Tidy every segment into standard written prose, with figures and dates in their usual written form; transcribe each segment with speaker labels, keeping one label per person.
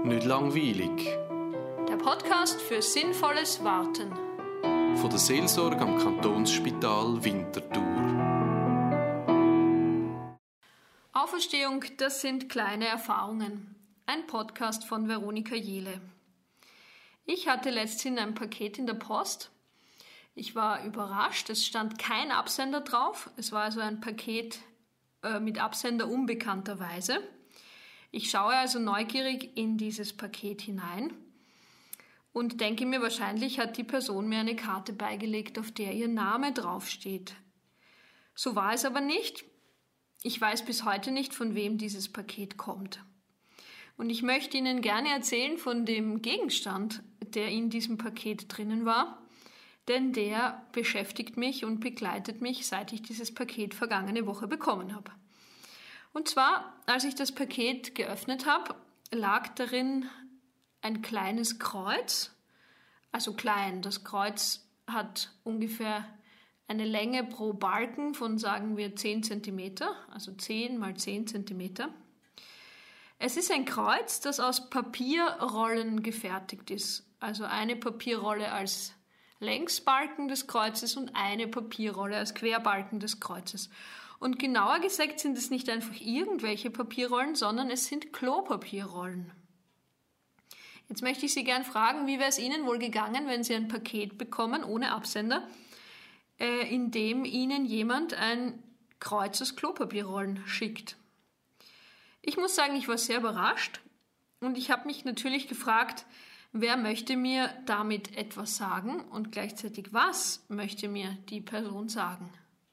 Speaker 1: Nicht langweilig.
Speaker 2: Der Podcast für sinnvolles Warten.
Speaker 1: Von der Seelsorge am Kantonsspital Winterthur.
Speaker 2: Auferstehung, das sind kleine Erfahrungen. Ein Podcast von Veronika Jehle. Ich hatte letzthin ein Paket in der Post. Ich war überrascht, es stand kein Absender drauf. Es war also ein Paket mit Absender unbekannterweise. Ich schaue also neugierig in dieses Paket hinein und denke mir, wahrscheinlich hat die Person mir eine Karte beigelegt, auf der ihr Name draufsteht. So war es aber nicht. Ich weiß bis heute nicht, von wem dieses Paket kommt. Und ich möchte Ihnen gerne erzählen von dem Gegenstand, der in diesem Paket drinnen war, denn der beschäftigt mich und begleitet mich, seit ich dieses Paket vergangene Woche bekommen habe. Und zwar, als ich das Paket geöffnet habe, lag darin ein kleines Kreuz, also klein. Das Kreuz hat ungefähr eine Länge pro Balken von, sagen wir, 10 cm, also 10 mal 10 cm. Es ist ein Kreuz, das aus Papierrollen gefertigt ist. Also eine Papierrolle als Längsbalken des Kreuzes und eine Papierrolle als Querbalken des Kreuzes. Und genauer gesagt sind es nicht einfach irgendwelche Papierrollen, sondern es sind Klopapierrollen. Jetzt möchte ich Sie gern fragen, wie wäre es Ihnen wohl gegangen, wenn Sie ein Paket bekommen, ohne Absender, in dem Ihnen jemand ein Kreuz aus Klopapierrollen schickt? Ich muss sagen, ich war sehr überrascht und ich habe mich natürlich gefragt, wer möchte mir damit etwas sagen und gleichzeitig was möchte mir die Person sagen?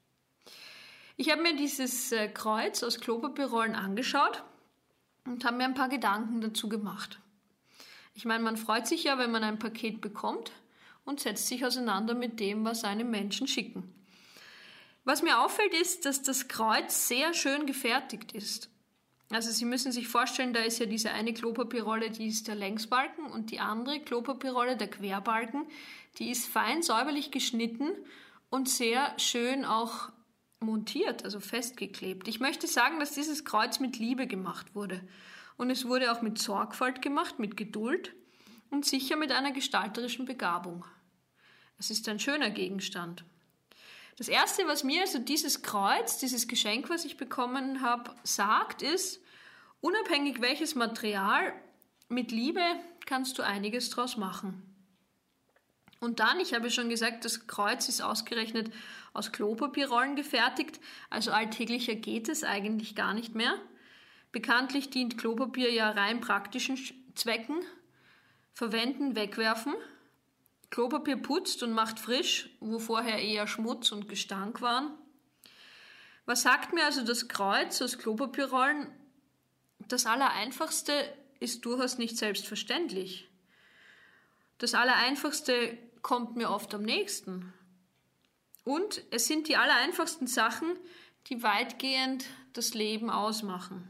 Speaker 2: Ich habe mir dieses Kreuz aus Klopapierrollen angeschaut und habe mir ein paar Gedanken dazu gemacht. Ich meine, man freut sich ja, wenn man ein Paket bekommt und setzt sich auseinander mit dem, was einem Menschen schicken. Was mir auffällt, ist, dass das Kreuz sehr schön gefertigt ist. Also Sie müssen sich vorstellen, da ist ja diese eine Klopapierrolle, die ist der Längsbalken und die andere Klopapierrolle, der Querbalken, die ist fein säuberlich geschnitten und sehr schön auch montiert, also festgeklebt. Ich möchte sagen, dass dieses Kreuz mit Liebe gemacht wurde. Und es wurde auch mit Sorgfalt gemacht, mit Geduld und sicher mit einer gestalterischen Begabung. Es ist ein schöner Gegenstand. Das Erste, was mir also dieses Kreuz, dieses Geschenk, was ich bekommen habe, sagt, ist, unabhängig welches Material, mit Liebe kannst du einiges draus machen. Und dann, ich habe schon gesagt, das Kreuz ist ausgerechnet aus Klopapierrollen gefertigt, also alltäglicher geht es eigentlich gar nicht mehr. Bekanntlich dient Klopapier ja rein praktischen Zwecken. Verwenden, wegwerfen. Klopapier putzt und macht frisch, wo vorher eher Schmutz und Gestank waren. Was sagt mir also das Kreuz aus Klopapierrollen? Das Allereinfachste ist durchaus nicht selbstverständlich. Das Allereinfachste kommt mir oft am nächsten. Und es sind die allereinfachsten Sachen, die weitgehend das Leben ausmachen.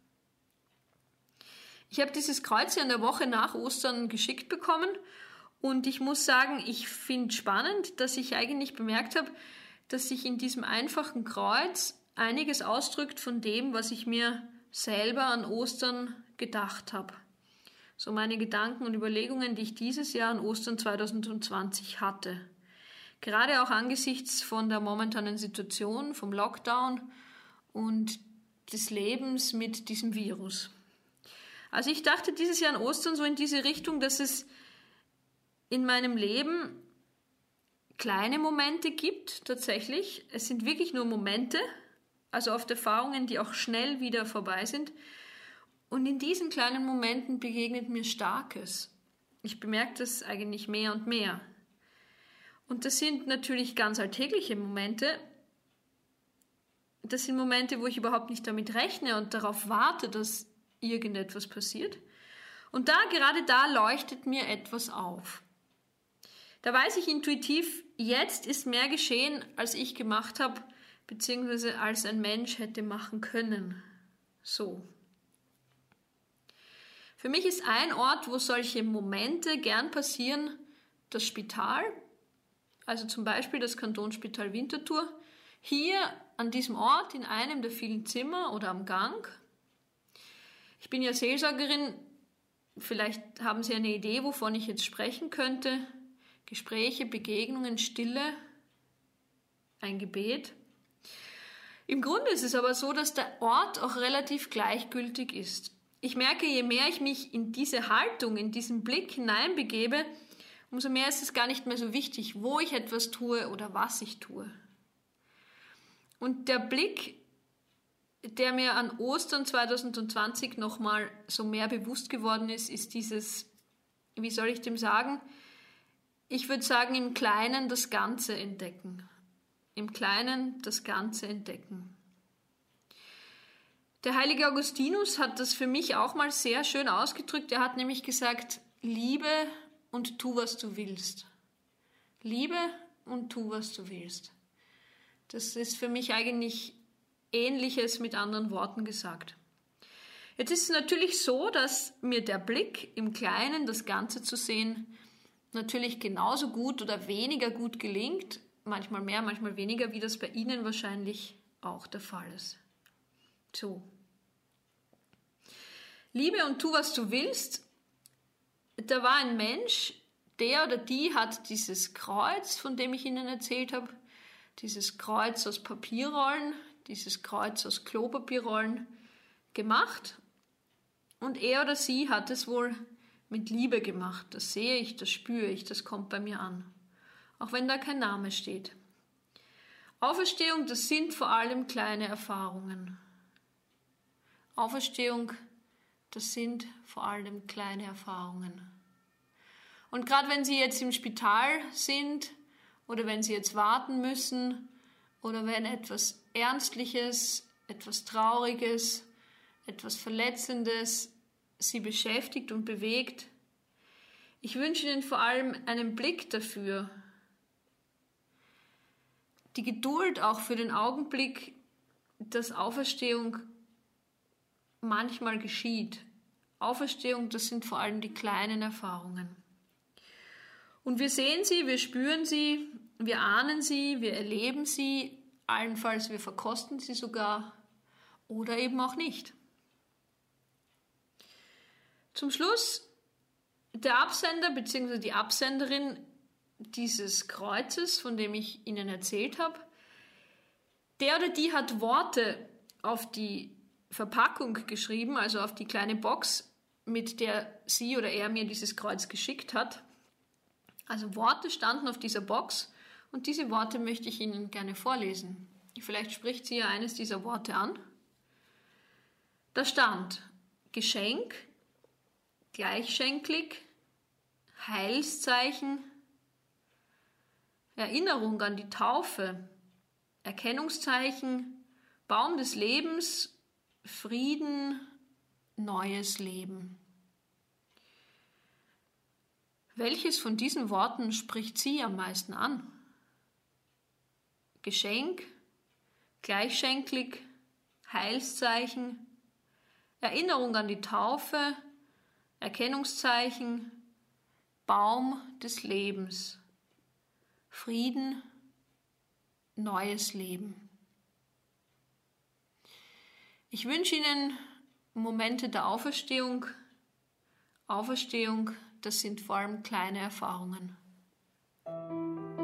Speaker 2: Ich habe dieses Kreuz ja in der Woche nach Ostern geschickt bekommen und ich muss sagen, ich finde spannend, dass ich eigentlich bemerkt habe, dass sich in diesem einfachen Kreuz einiges ausdrückt von dem, was ich mir selber an Ostern gedacht habe. So meine Gedanken und Überlegungen, die ich dieses Jahr an Ostern 2020 hatte. Gerade auch angesichts von der momentanen Situation, vom Lockdown und des Lebens mit diesem Virus. Also ich dachte dieses Jahr an Ostern so in diese Richtung, dass es in meinem Leben kleine Momente gibt, tatsächlich. Es sind wirklich nur Momente, also oft Erfahrungen, die auch schnell wieder vorbei sind. Und in diesen kleinen Momenten begegnet mir Starkes. Ich bemerke das eigentlich mehr und mehr. Und das sind natürlich ganz alltägliche Momente. Das sind Momente, wo ich überhaupt nicht damit rechne und darauf warte, dass irgendetwas passiert. Und gerade da leuchtet mir etwas auf. Da weiß ich intuitiv, jetzt ist mehr geschehen, als ich gemacht habe, beziehungsweise als ein Mensch hätte machen können. So. Für mich ist ein Ort, wo solche Momente gern passieren, das Spital, also zum Beispiel das Kantonsspital Winterthur. Hier an diesem Ort, in einem der vielen Zimmer oder am Gang. Ich bin ja Seelsorgerin Vielleicht haben Sie eine Idee, wovon ich jetzt sprechen könnte. Gespräche, Begegnungen, Stille, ein Gebet. Im Grunde ist es aber so, dass der Ort auch relativ gleichgültig ist. Ich merke, je mehr ich mich in diese Haltung, in diesen Blick hineinbegebe, umso mehr ist es gar nicht mehr so wichtig, wo ich etwas tue oder was ich tue. Und der Blick, der mir an Ostern 2020 nochmal so mehr bewusst geworden ist, ist dieses, wie soll ich dem sagen? Ich würde sagen, im Kleinen das Ganze entdecken. Im Kleinen das Ganze entdecken. Der heilige Augustinus hat das für mich auch mal sehr schön ausgedrückt. Er hat nämlich gesagt, liebe und tu, was du willst. Liebe und tu, was du willst. Das ist für mich eigentlich Ähnliches mit anderen Worten gesagt. Jetzt ist es natürlich so, dass mir der Blick im Kleinen, das Ganze zu sehen, natürlich genauso gut oder weniger gut gelingt, manchmal mehr, manchmal weniger, wie das bei Ihnen wahrscheinlich auch der Fall ist. So. Liebe und tu, was du willst. Da war ein Mensch, der oder die hat dieses Kreuz, von dem ich Ihnen erzählt habe, dieses Kreuz aus Papierrollen, dieses Kreuz aus Klopapierrollen gemacht. Und er oder sie hat es wohl mit Liebe gemacht. Das sehe ich, das spüre ich, das kommt bei mir an. Auch wenn da kein Name steht. Auferstehung, das sind vor allem kleine Erfahrungen. Auferstehung, das sind vor allem kleine Erfahrungen. Und gerade wenn Sie jetzt im Spital sind oder wenn Sie jetzt warten müssen oder wenn etwas Ernstliches, etwas Trauriges, etwas Verletzendes Sie beschäftigt und bewegt, ich wünsche Ihnen vor allem einen Blick dafür, die Geduld auch für den Augenblick, dass Auferstehung manchmal geschieht. Auferstehung, das sind vor allem die kleinen Erfahrungen. Und wir sehen sie, wir spüren sie, wir ahnen sie, wir erleben sie, allenfalls wir verkosten sie sogar oder eben auch nicht. Zum Schluss, der Absender bzw. die Absenderin dieses Kreuzes, von dem ich Ihnen erzählt habe, der oder die hat Worte auf die Verpackung geschrieben, also auf die kleine Box, mit der sie oder er mir dieses Kreuz geschickt hat. Also Worte standen auf dieser Box und diese Worte möchte ich Ihnen gerne vorlesen. Vielleicht spricht sie ja eines dieser Worte an. Da stand Geschenk, gleichschenklig, Heilszeichen, Erinnerung an die Taufe, Erkennungszeichen, Baum des Lebens, Frieden, neues Leben. Welches von diesen Worten spricht Sie am meisten an? Geschenk, gleichschenklig, Heilszeichen, Erinnerung an die Taufe, Erkennungszeichen, Baum des Lebens, Frieden, neues Leben. Ich wünsche Ihnen Momente der Auferstehung. Auferstehung, das sind vor allem kleine Erfahrungen.